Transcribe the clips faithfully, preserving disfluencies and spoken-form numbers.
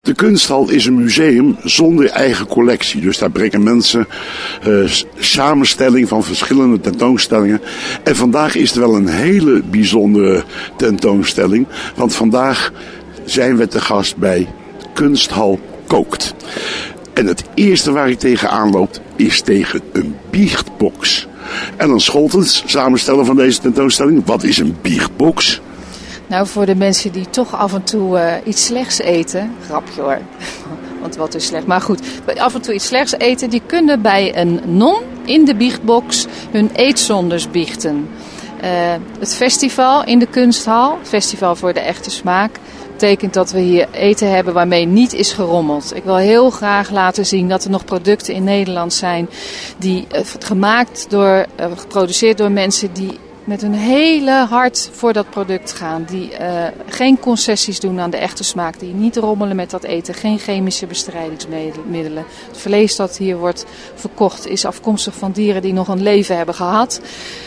De Kunsthal is een museum zonder eigen collectie. Dus daar brengen mensen uh, samenstelling van verschillende tentoonstellingen. En vandaag is er wel een hele bijzondere tentoonstelling. Want vandaag zijn we te gast bij Kunsthal Kookt. En het eerste waar ik tegenaan loop is tegen een biechtbox. Ellen Scholtens, samensteller van deze tentoonstelling. Wat is een biechtbox? Nou, voor de mensen die toch af en toe uh, iets slechts eten. Grapje hoor. Want wat is slecht? Maar goed, af en toe iets slechts eten. Die kunnen bij een non in de biechtbox hun eetzondes biechten. Uh, het festival in de Kunsthal, het festival voor de echte smaak, betekent dat we hier eten hebben waarmee niet is gerommeld. Ik wil heel graag laten zien dat er nog producten in Nederland zijn die uh, gemaakt door, uh, geproduceerd door mensen die met hun hele hart voor dat product gaan. Die uh, geen concessies doen aan de echte smaak. Die niet rommelen met dat eten. Geen chemische bestrijdingsmiddelen. Het vlees dat hier wordt verkocht is afkomstig van dieren die nog een leven hebben gehad.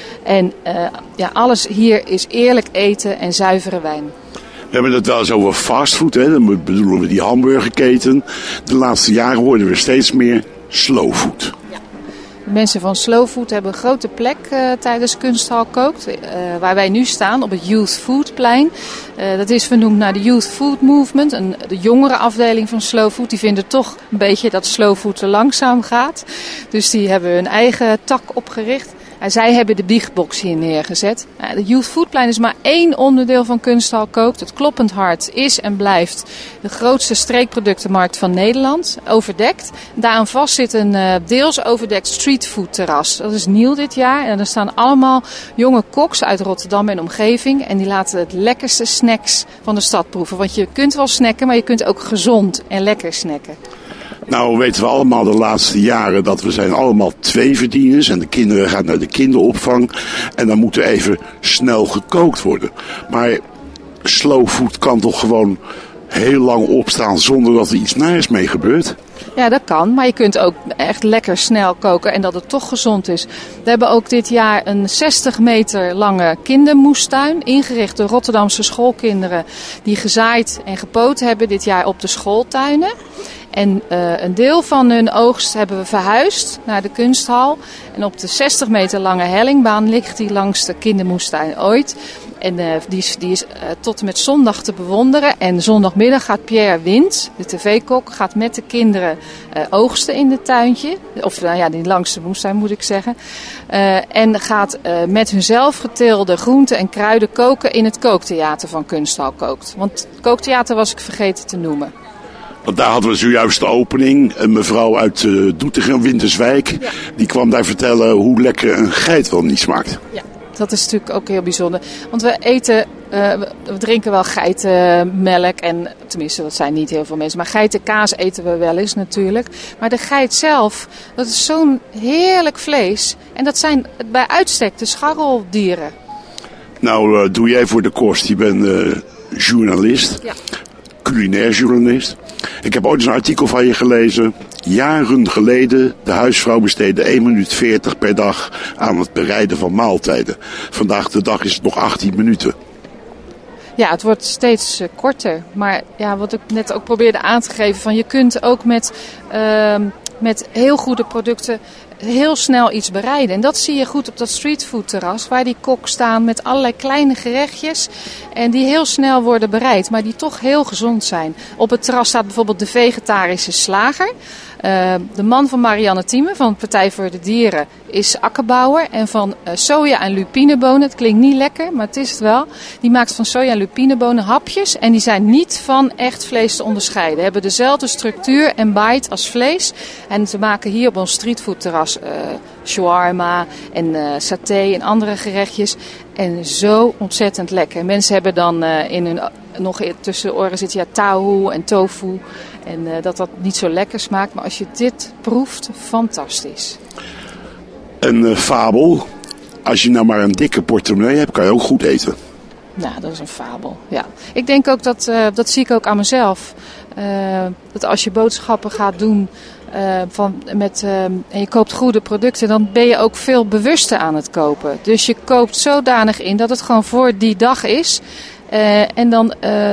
En uh, ja, alles hier is eerlijk eten en zuivere wijn. We hebben het wel eens over fastfood, hè? Dan bedoelen we die hamburgerketen. De laatste jaren hoorden we steeds meer slowfood. Ja. De mensen van Slow Food hebben een grote plek uh, tijdens Kunsthal Kookt. Uh, waar wij nu staan op het Youth Foodplein. Uh, dat is vernoemd naar de Youth Food Movement. Een, de jongere afdeling van Slow Food. Die vinden toch een beetje dat Slow Food te langzaam gaat. Dus die hebben hun eigen tak opgericht. En zij hebben de biechtbox hier neergezet. De Youth Foodplein is maar één onderdeel van Kunsthal Kookt. Het Kloppend Hart is en blijft de grootste streekproductenmarkt van Nederland. Overdekt. Daaraan vast zit een uh, deels overdekt streetfood terras. Dat is nieuw dit jaar. En er staan allemaal jonge koks uit Rotterdam en omgeving. En die laten het lekkerste snacks van de stad proeven. Want je kunt wel snacken, maar je kunt ook gezond en lekker snacken. Nou weten we allemaal de laatste jaren dat we zijn allemaal tweeverdieners. En de kinderen gaan naar de kinderopvang. En dan moet er even snel gekookt worden. Maar slow food kan toch gewoon heel lang opstaan zonder dat er iets naars mee gebeurt? Ja, dat kan. Maar je kunt ook echt lekker snel koken en dat het toch gezond is. We hebben ook dit jaar een zestig meter lange kindermoestuin ingericht door Rotterdamse schoolkinderen die gezaaid en gepoot hebben dit jaar op de schooltuinen. En uh, een deel van hun oogst hebben we verhuisd naar de Kunsthal. En op de zestig meter lange hellingbaan ligt die langs de kindermoestuin ooit. En uh, die is, die is uh, tot en met zondag te bewonderen. En zondagmiddag gaat Pierre Wind, de tv-kok, gaat met de kinderen uh, oogsten in het tuintje. Of nou ja, die langs de moestuin moet ik zeggen. Uh, en gaat uh, met hun zelf geteelde groenten en kruiden koken in het kooktheater van Kunsthal Kookt. Want het kooktheater was ik vergeten te noemen. Want daar hadden we zojuist de opening. Een mevrouw uit uh, Doetinchem, Winterswijk. Ja. Die kwam daar vertellen hoe lekker een geit wel niet smaakt. Ja, dat is natuurlijk ook heel bijzonder. Want we eten, uh, we drinken wel geitenmelk. En tenminste, dat zijn niet heel veel mensen. Maar geitenkaas eten we wel eens natuurlijk. Maar de geit zelf, dat is zo'n heerlijk vlees. En dat zijn bij uitstek de scharreldieren. Nou, uh, doe jij voor de kost. Je bent uh, journalist. Ja. Culinair journalist. Ik heb ooit eens een artikel van je gelezen. Jaren geleden, de huisvrouw besteedde één minuut veertig per dag aan het bereiden van maaltijden. Vandaag de dag is het nog achttien minuten. Ja, het wordt steeds uh, korter. Maar ja, wat ik net ook probeerde aan te geven, van je kunt ook met, uh, met heel goede producten heel snel iets bereiden. En dat zie je goed op dat streetfood terras, waar die koks staan met allerlei kleine gerechtjes. En die heel snel worden bereid, maar die toch heel gezond zijn. Op het terras staat bijvoorbeeld de vegetarische slager. Uh, de man van Marianne Thieme van Partij voor de Dieren is akkerbouwer. En van uh, soja en lupinebonen, het klinkt niet lekker, maar het is het wel. Die maakt van soja en lupinebonen hapjes. En die zijn niet van echt vlees te onderscheiden. Hebben dezelfde structuur en bite als vlees. En ze maken hier op ons streetfoodterras uh, shawarma en uh, saté en andere gerechtjes. En zo ontzettend lekker. Mensen hebben dan uh, in hun, nog tussen de oren zitten ja, tahu en tofu. En uh, dat dat niet zo lekker smaakt. Maar als je dit proeft, fantastisch. Een uh, fabel. Als je nou maar een dikke portemonnee hebt, kan je ook goed eten. Nou, dat is een fabel. Ja. Ik denk ook dat, uh, dat zie ik ook aan mezelf. Uh, dat als je boodschappen gaat doen uh, van, met, uh, en je koopt goede producten, dan ben je ook veel bewuster aan het kopen. Dus je koopt zodanig in dat het gewoon voor die dag is. Uh, en dan uh,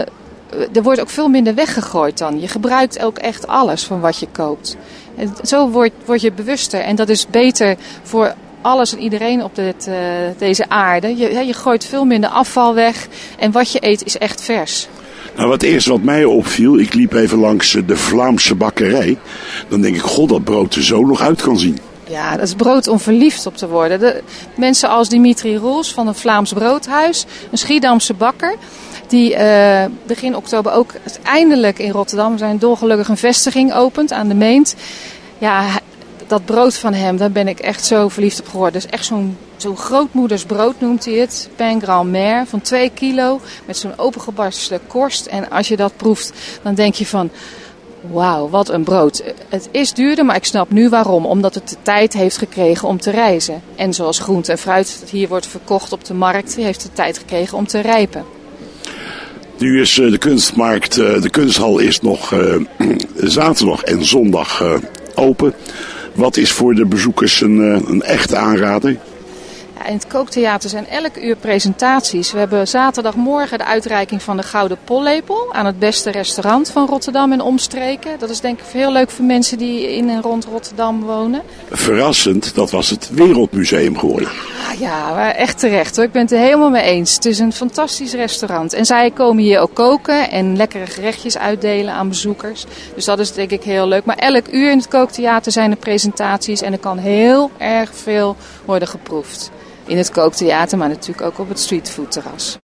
er wordt ook veel minder weggegooid dan. Je gebruikt ook echt alles van wat je koopt. En zo word, word je bewuster. En dat is beter voor alles en iedereen op dit, uh, deze aarde. Je, je gooit veel minder afval weg. En wat je eet is echt vers. Nou, wat eerst wat mij opviel, ik liep even langs de Vlaamse bakkerij. Dan denk ik, god, dat brood er zo nog uit kan zien. Ja, dat is brood om verliefd op te worden. De, mensen als Dimitri Roels van een Vlaams broodhuis, een Schiedamse bakker, die uh, begin oktober ook eindelijk in Rotterdam zijn dolgelukkig een vestiging opent aan de Meent. Ja, dat brood van hem, daar ben ik echt zo verliefd op geworden. Dus echt zo'n, zo'n grootmoedersbrood noemt hij het. Pain Grand-Mère van twee kilo met zo'n opengebarsten korst. En als je dat proeft, dan denk je van, wauw, wat een brood. Het is duurder, maar ik snap nu waarom. Omdat het de tijd heeft gekregen om te rijzen. En zoals groente en fruit dat hier wordt verkocht op de markt, heeft de tijd gekregen om te rijpen. Nu is de kunstmarkt, de kunsthal is nog uh, zaterdag en zondag uh, open. Wat is voor de bezoekers een, een echte aanrader? Ja, in het Kooktheater zijn elk uur presentaties. We hebben zaterdagmorgen de uitreiking van de Gouden Pollepel aan het beste restaurant van Rotterdam en omstreken. Dat is denk ik heel leuk voor mensen die in en rond Rotterdam wonen. Verrassend, dat was het Wereldmuseum geworden. Ah, ja, maar echt terecht hoor. Ik ben het er helemaal mee eens. Het is een fantastisch restaurant. En zij komen hier ook koken en lekkere gerechtjes uitdelen aan bezoekers. Dus dat is denk ik heel leuk. Maar elk uur in het Kooktheater zijn er presentaties en er kan heel erg veel worden geproefd. In het Kooktheater, maar natuurlijk ook op het streetfoodterras.